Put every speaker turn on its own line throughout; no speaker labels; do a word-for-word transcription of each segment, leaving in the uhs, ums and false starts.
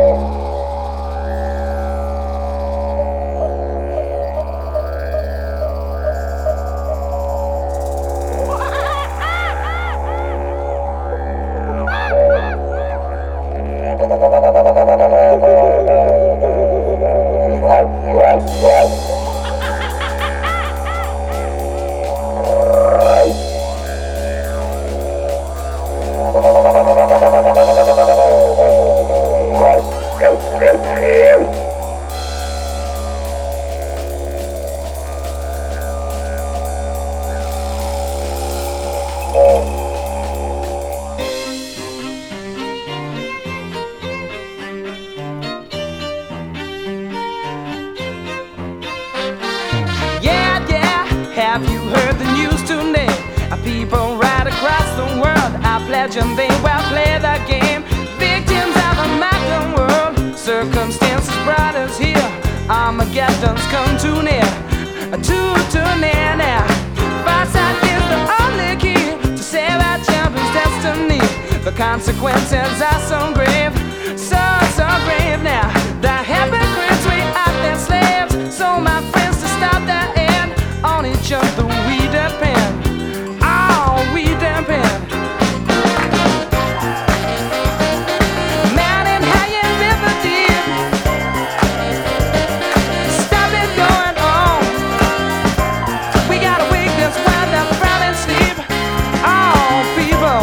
Have you heard the news today? People right across the world are pledging they will play the game. Victims of a modern world, circumstances brought us here. Armageddon's come too near, too, too near now. Farsight is the only key to save our champion's destiny. The consequences are so grave, so, so grave now. The hypocrites, we are their slaves. So my friends, to stop that end, on each other we depend. Oh, we depend. Mountain high and river deep, stop it going on. We gotta wake this while they're falling asleep. Oh, people,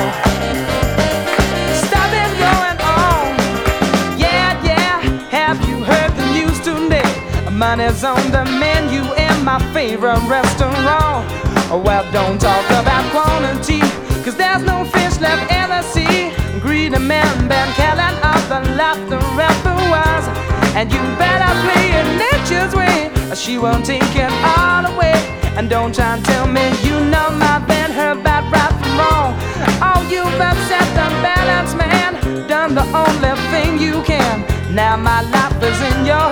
stop it going on. Yeah, yeah, have you heard the news today? Money's on the menu in my favorite restaurant. Well, don't talk about quantity, cause there's no fish left in the sea. Greedy men been killing off the lot the rapper was. And you better play it nature's way, or she won't take it all away. And don't try and tell me you know my band, her bad right from wrong. Oh, you've upset the balance, man, done the only thing you can. Now my life is in your